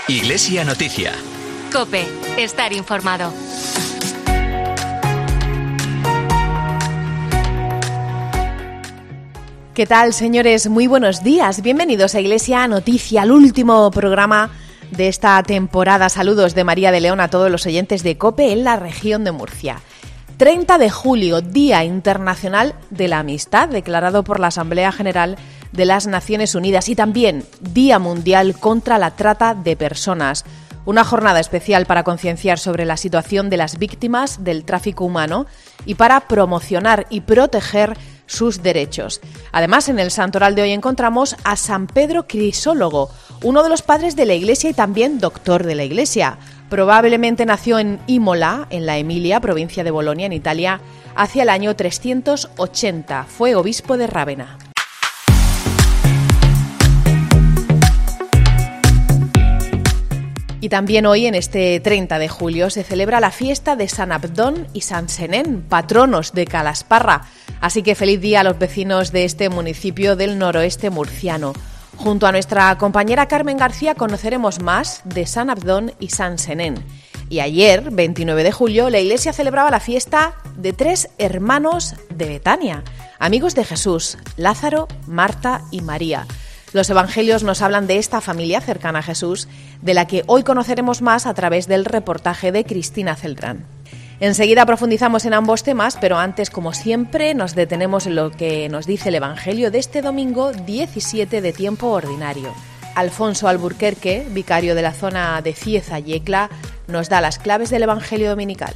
Iglesia Noticia. COPE. Estar informado. ¿Qué tal, señores? Muy buenos días. Bienvenidos a Iglesia Noticia, el último programa de esta temporada. Saludos de María de León a todos los oyentes de COPE en la región de Murcia. 30 de julio, Día Internacional de la Amistad, declarado por la Asamblea General de las Naciones Unidas, y también Día Mundial contra la Trata de Personas. Una jornada especial para concienciar sobre la situación de las víctimas del tráfico humano y para promocionar y proteger sus derechos. Además, en el santoral de hoy encontramos a San Pedro Crisólogo, uno de los padres de la Iglesia y también doctor de la Iglesia. Probablemente nació en Imola, en la Emilia, provincia de Bolonia, en Italia, hacia el año 380. Fue obispo de Rávena. Y también hoy, en este 30 de julio, se celebra la fiesta de San Abdón y San Senén, patronos de Calasparra. Así que feliz día a los vecinos de este municipio del noroeste murciano. Junto a nuestra compañera Carmen García conoceremos más de San Abdón y San Senén. Y ayer, 29 de julio, la Iglesia celebraba la fiesta de 3 hermanos de Betania, amigos de Jesús, Lázaro, Marta y María. Los evangelios nos hablan de esta familia cercana a Jesús, de la que hoy conoceremos más a través del reportaje de Cristina Celdrán. Enseguida profundizamos en ambos temas, pero antes, como siempre, nos detenemos en lo que nos dice el Evangelio de este domingo 17 de tiempo ordinario. Alfonso Alburquerque, vicario de la zona de Cieza y Ecla, nos da las claves del Evangelio dominical.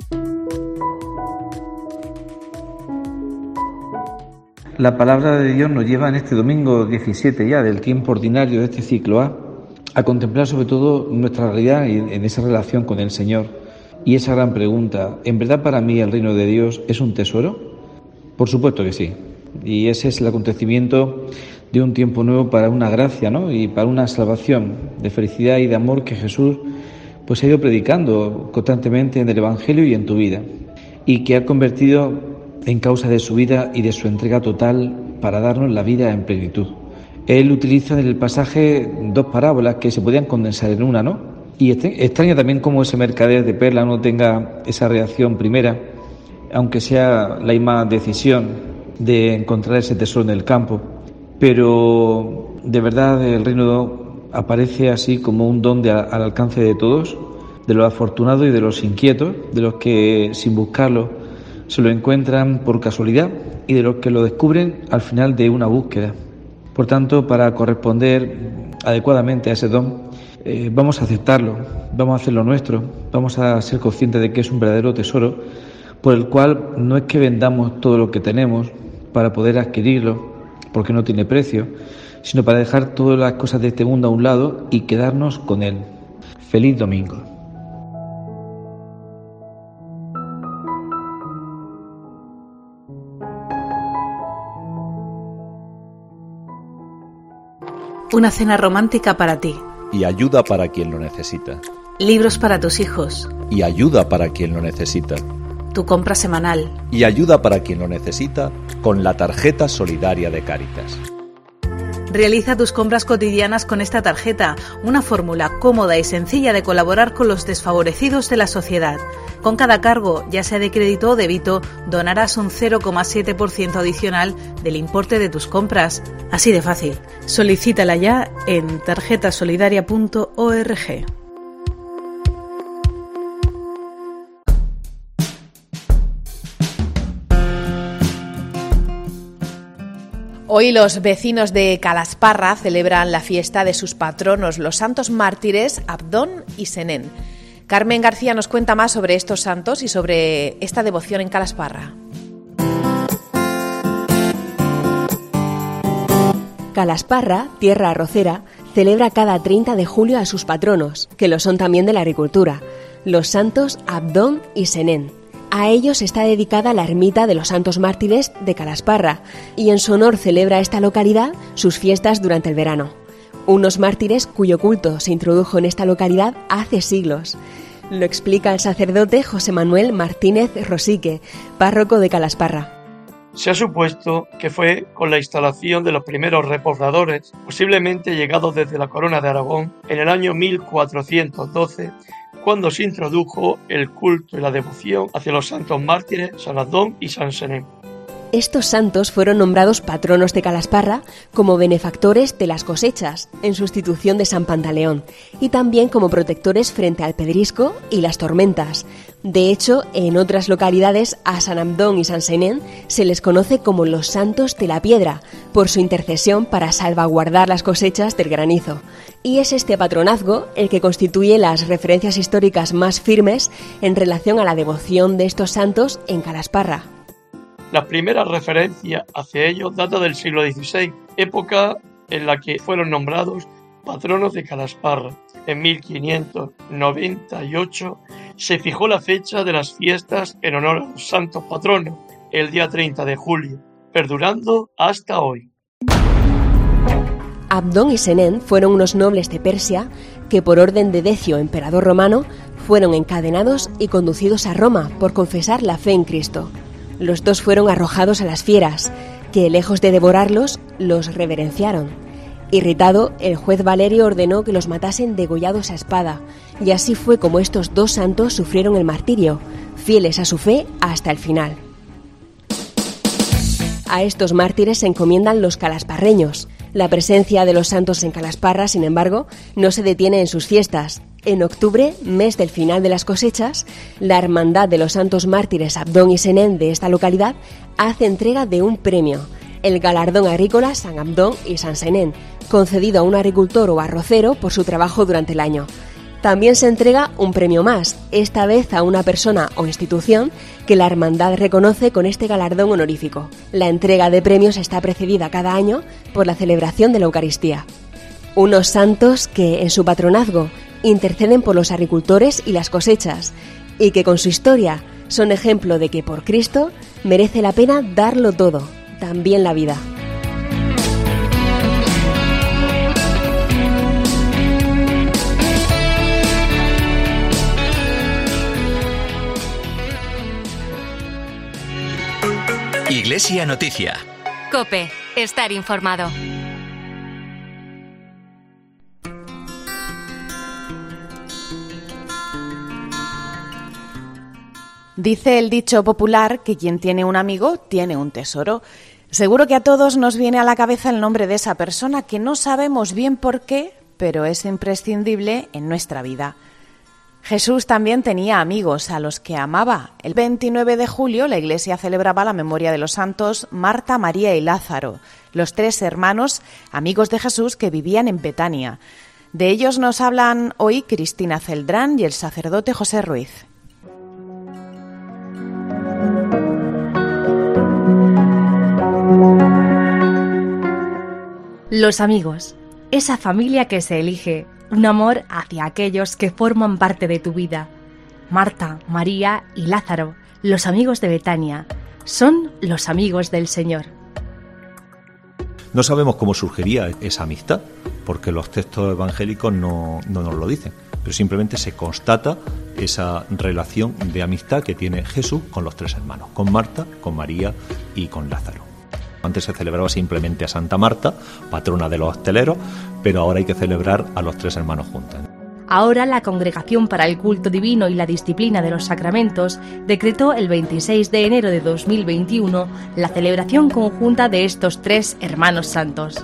La palabra de Dios nos lleva en este domingo 17 ya del tiempo ordinario de este ciclo a contemplar sobre todo nuestra realidad en esa relación con el Señor. Y esa gran pregunta, ¿en verdad para mí el reino de Dios es un tesoro? Por supuesto que sí. Y ese es el acontecimiento de un tiempo nuevo para una gracia, ¿no? Y para una salvación de felicidad y de amor que Jesús pues ha ido predicando constantemente en el Evangelio y en tu vida. Y que ha convertido en causa de su vida y de su entrega total para darnos la vida en plenitud. Él utiliza en el pasaje 2 parábolas que se podían condensar en una, ¿no? Y extraña también cómo ese mercader de perlas no tenga esa reacción primera, aunque sea la misma decisión de encontrar ese tesoro en el campo. Pero de verdad el reino aparece así como un don al alcance de todos, de los afortunados y de los inquietos, de los que sin buscarlo se lo encuentran por casualidad y de los que lo descubren al final de una búsqueda. Por tanto, para corresponder adecuadamente a ese don, vamos a aceptarlo, vamos a hacerlo nuestro, vamos a ser conscientes de que es un verdadero tesoro por el cual no es que vendamos todo lo que tenemos para poder adquirirlo, porque no tiene precio, sino para dejar todas las cosas de este mundo a un lado y quedarnos con él. Feliz domingo. Una cena romántica para ti. Y ayuda para quien lo necesita. Libros para tus hijos. Y ayuda para quien lo necesita. Tu compra semanal. Y ayuda para quien lo necesita con la tarjeta solidaria de Cáritas. Realiza tus compras cotidianas con esta tarjeta, una fórmula cómoda y sencilla de colaborar con los desfavorecidos de la sociedad. Con cada cargo, ya sea de crédito o débito, donarás un 0,7% adicional del importe de tus compras. Así de fácil. Solicítala ya en tarjetasolidaria.org. Hoy los vecinos de Calasparra celebran la fiesta de sus patronos, los santos mártires Abdón y Senén. Carmen García nos cuenta más sobre estos santos y sobre esta devoción en Calasparra. Calasparra, tierra arrocera, celebra cada 30 de julio a sus patronos, que lo son también de la agricultura, los santos Abdón y Senén. A ellos está dedicada la ermita de los santos mártires de Calasparra y en su honor celebra esta localidad sus fiestas durante el verano. Unos mártires cuyo culto se introdujo en esta localidad hace siglos. Lo explica el sacerdote José Manuel Martínez Rosique, párroco de Calasparra. Se ha supuesto que fue con la instalación de los primeros repobladores, posiblemente llegados desde la Corona de Aragón en el año 1412, cuando se introdujo el culto y la devoción hacia los santos mártires San Abdón y San Senén. Estos santos fueron nombrados patronos de Calasparra como benefactores de las cosechas, en sustitución de San Pantaleón, y también como protectores frente al pedrisco y las tormentas. De hecho, en otras localidades a San Abdón y San Senén se les conoce como los santos de la piedra, por su intercesión para salvaguardar las cosechas del granizo. Y es este patronazgo el que constituye las referencias históricas más firmes en relación a la devoción de estos santos en Calasparra. La primera referencia hacia ellos data del siglo XVI, época en la que fueron nombrados patronos de Calasparra. En 1598 se fijó la fecha de las fiestas en honor a los santos patronos, el día 30 de julio, perdurando hasta hoy. Abdón y Senén fueron unos nobles de Persia que, por orden de Decio, emperador romano, fueron encadenados y conducidos a Roma por confesar la fe en Cristo. Los dos fueron arrojados a las fieras, que, lejos de devorarlos, los reverenciaron. Irritado, el juez Valerio ordenó que los matasen degollados a espada, y así fue como estos dos santos sufrieron el martirio, fieles a su fe hasta el final. A estos mártires se encomiendan los calasparreños. La presencia de los santos en Calasparra, sin embargo, no se detiene en sus fiestas. En octubre, mes del final de las cosechas, la Hermandad de los Santos Mártires Abdón y Senén de esta localidad hace entrega de un premio, el galardón agrícola San Abdón y San Senén, concedido a un agricultor o arrocero por su trabajo durante el año. También se entrega un premio más, esta vez a una persona o institución que la hermandad reconoce con este galardón honorífico. La entrega de premios está precedida cada año por la celebración de la Eucaristía. Unos santos que, en su patronazgo, interceden por los agricultores y las cosechas, y que con su historia son ejemplo de que por Cristo merece la pena darlo todo, también la vida. Iglesia Noticia. COPE. Estar informado. Dice el dicho popular que quien tiene un amigo tiene un tesoro. Seguro que a todos nos viene a la cabeza el nombre de esa persona que no sabemos bien por qué, pero es imprescindible en nuestra vida. Jesús también tenía amigos a los que amaba. El 29 de julio la Iglesia celebraba la memoria de los santos Marta, María y Lázaro, los tres hermanos amigos de Jesús que vivían en Betania. De ellos nos hablan hoy Cristina Celdrán y el sacerdote José Ruiz. Los amigos, esa familia que se elige, un amor hacia aquellos que forman parte de tu vida. Marta, María y Lázaro, los amigos de Betania, son los amigos del Señor. No sabemos cómo surgiría esa amistad, porque los textos evangélicos no nos lo dicen, pero simplemente se constata esa relación de amistad que tiene Jesús con los tres hermanos, con Marta, con María y con Lázaro. Antes se celebraba simplemente a Santa Marta, patrona de los hosteleros, pero ahora hay que celebrar a los tres hermanos juntos. Ahora la Congregación para el Culto Divino y la Disciplina de los Sacramentos decretó el 26 de enero de 2021 la celebración conjunta de estos tres hermanos santos.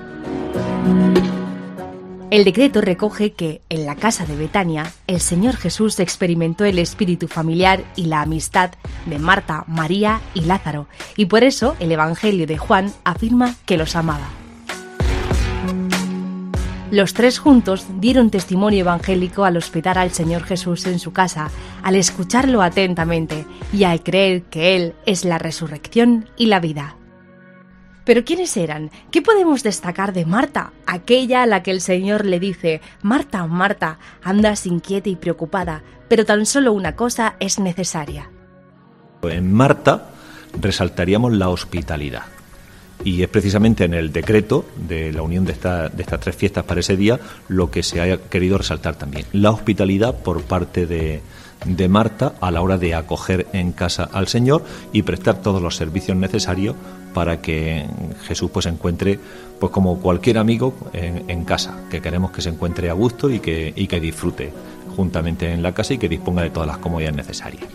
El decreto recoge que, en la casa de Betania, el Señor Jesús experimentó el espíritu familiar y la amistad de Marta, María y Lázaro, y por eso el Evangelio de Juan afirma que los amaba. Los tres juntos dieron testimonio evangélico al hospedar al Señor Jesús en su casa, al escucharlo atentamente y al creer que Él es la resurrección y la vida. ¿Pero quiénes eran? ¿Qué podemos destacar de Marta, aquella a la que el Señor le dice: Marta, Marta, andas inquieta y preocupada, pero tan solo una cosa es necesaria? En Marta resaltaríamos la hospitalidad. Y es precisamente en el decreto de la unión de estas tres fiestas para ese día lo que se ha querido resaltar también. La hospitalidad por parte de de Marta a la hora de acoger en casa al Señor y prestar todos los servicios necesarios para que Jesús pues se encuentre pues como cualquier amigo en casa, que queremos que se encuentre a gusto y que disfrute juntamente en la casa y que disponga de todas las comodidades necesarias.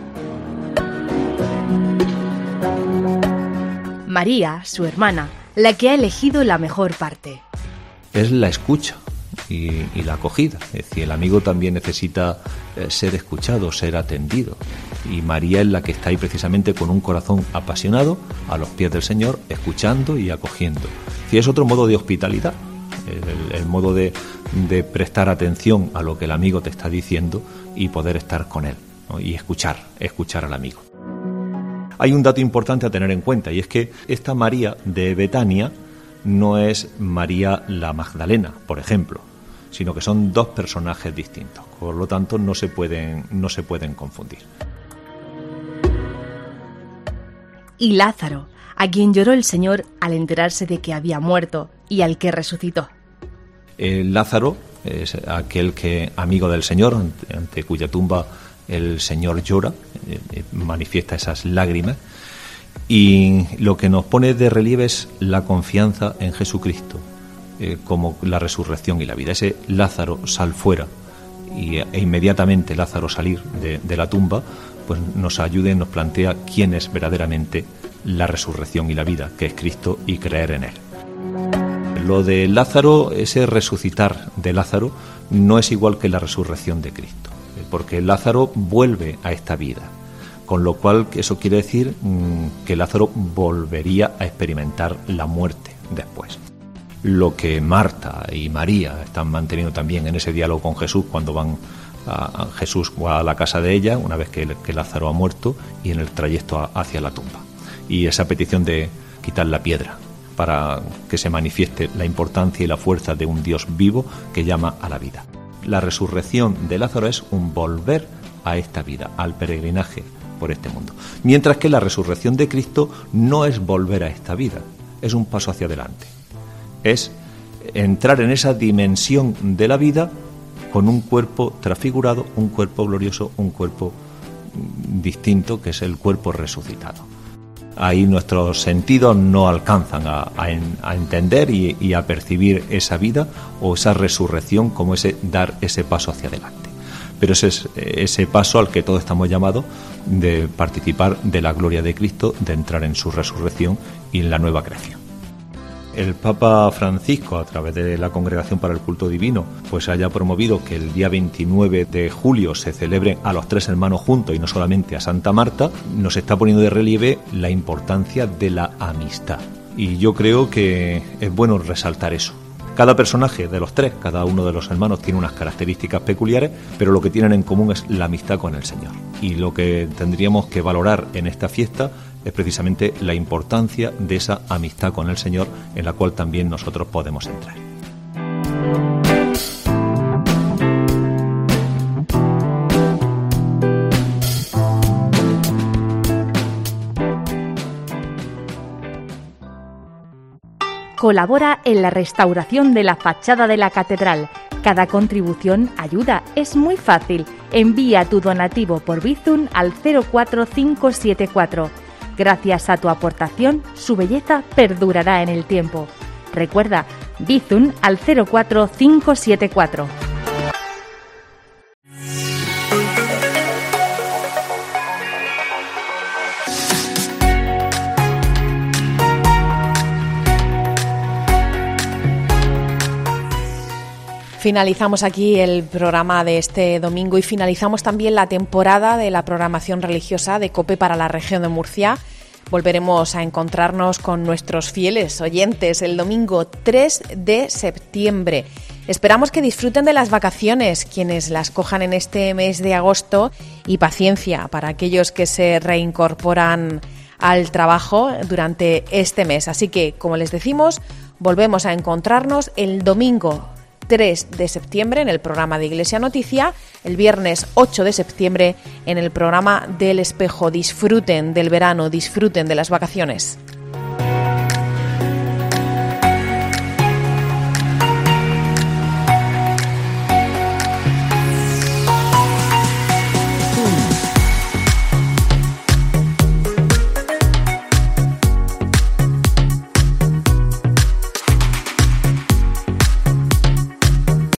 María, su hermana, la que ha elegido la mejor parte. Es la escucha y la acogida. Es decir, el amigo también necesita ser escuchado, ser atendido. Y María es la que está ahí precisamente con un corazón apasionado a los pies del Señor, escuchando y acogiendo. Y es otro modo de hospitalidad, el modo de prestar atención a lo que el amigo te está diciendo y poder estar con él, ¿no? Y escuchar al amigo. Hay un dato importante a tener en cuenta, y es que esta María de Betania no es María la Magdalena, por ejemplo, sino que son dos personajes distintos. Por lo tanto, no se pueden confundir. Y Lázaro, a quien lloró el Señor al enterarse de que había muerto y al que resucitó. Lázaro es aquel que, amigo del Señor, ante cuya tumba el Señor llora, manifiesta esas lágrimas, y lo que nos pone de relieve es la confianza en Jesucristo como la resurrección y la vida. Ese Lázaro sal fuera e inmediatamente Lázaro salir de la tumba pues nos ayuda y nos plantea quién es verdaderamente la resurrección y la vida, que es Cristo, y creer en él. Lo de Lázaro, ese resucitar de Lázaro, no es igual que la resurrección de Cristo, porque Lázaro vuelve a esta vida, con lo cual eso quiere decir que Lázaro volvería a experimentar la muerte después. Lo que Marta y María están manteniendo también en ese diálogo con Jesús cuando Jesús va a la casa de ella una vez que Lázaro ha muerto y en el trayecto hacia la tumba. Y esa petición de quitar la piedra para que se manifieste la importancia y la fuerza de un Dios vivo que llama a la vida. La resurrección de Lázaro es un volver a esta vida, al peregrinaje por este mundo. Mientras que la resurrección de Cristo no es volver a esta vida, es un paso hacia adelante. Es entrar en esa dimensión de la vida con un cuerpo transfigurado, un cuerpo glorioso, un cuerpo distinto, que es el cuerpo resucitado. Ahí nuestros sentidos no alcanzan a entender y a percibir esa vida o esa resurrección como dar ese paso hacia adelante. Pero ese es ese paso al que todos estamos llamados, de participar de la gloria de Cristo, de entrar en su resurrección y en la nueva creación. El Papa Francisco, a través de la Congregación para el Culto Divino, pues haya promovido que el día 29 de julio se celebren a los tres hermanos juntos y no solamente a Santa Marta, nos está poniendo de relieve la importancia de la amistad. Y yo creo que es bueno resaltar eso. Cada personaje de los tres, cada uno de los hermanos tiene unas características peculiares, pero lo que tienen en común es la amistad con el Señor. Y lo que tendríamos que valorar en esta fiesta es precisamente la importancia de esa amistad con el Señor, en la cual también nosotros podemos entrar. Colabora en la restauración de la fachada de la catedral. Cada contribución ayuda, es muy fácil. Envía tu donativo por Bizum al 04574. Gracias a tu aportación, su belleza perdurará en el tiempo. Recuerda, Bizum al 04574. Finalizamos aquí el programa de este domingo y finalizamos también la temporada de la programación religiosa de COPE para la región de Murcia. Volveremos a encontrarnos con nuestros fieles oyentes el domingo 3 de septiembre. Esperamos que disfruten de las vacaciones, quienes las cojan en este mes de agosto, y paciencia para aquellos que se reincorporan al trabajo durante este mes. Así que, como les decimos, volvemos a encontrarnos el domingo 3 de septiembre en el programa de Iglesia Noticia, el viernes 8 de septiembre en el programa del Espejo. Disfruten del verano, disfruten de las vacaciones.